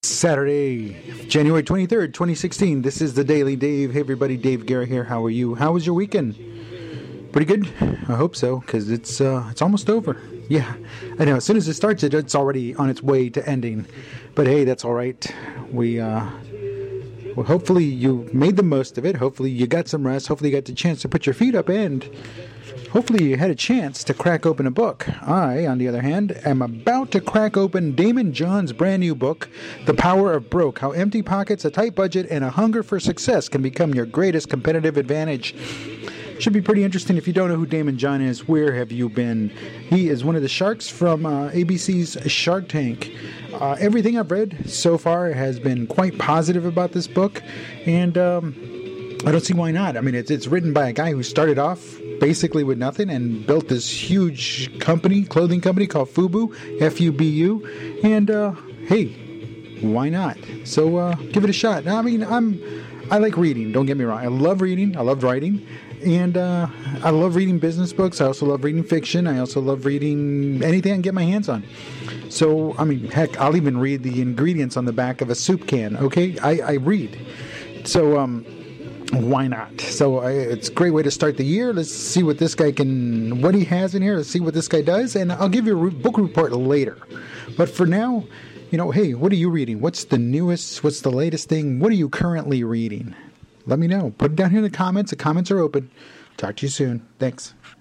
Saturday, January 23rd, 2016. This is the Daily Dave. Hey everybody, Dave Guerra here. How are you? How was your weekend? Pretty good? I hope so, because it's almost over. Yeah, I know. As soon as it starts, it's already on its way to ending. But hey, that's all right. Well, hopefully you made the most of it. Hopefully you got some rest. Hopefully you got the chance to put your feet up, and hopefully you had a chance to crack open a book. I, on the other hand, am about to crack open Daymond John's brand new book, The Power of Broke: How Empty Pockets, a Tight Budget, and a Hunger for Success Can Become Your Greatest Competitive Advantage. Should be pretty interesting. If you don't know who Daymond John is, where have you been? He is one of the sharks from ABC's Shark Tank. Everything I've read so far has been quite positive about this book, and I don't see why not. I mean, it's written by a guy who started off basically with nothing and built this huge clothing company called FUBU, F-U-B-U, and hey, why not? So give it a shot. I mean, I like reading, don't get me wrong. I love reading, I love writing, and I love reading business books. I also love reading fiction. I also love reading anything I can get my hands on. So, I mean, heck, I'll even read the ingredients on the back of a soup can, okay? I read. So, why not? So it's a great way to start the year. Let's see what this guy what he has in here. Let's see what this guy does, and I'll give you a book report later. But for now, hey, what are you reading? What's the newest? What's the latest thing? What are you currently reading? Let me know. Put it down here in the comments. The comments are open. Talk to you soon. Thanks.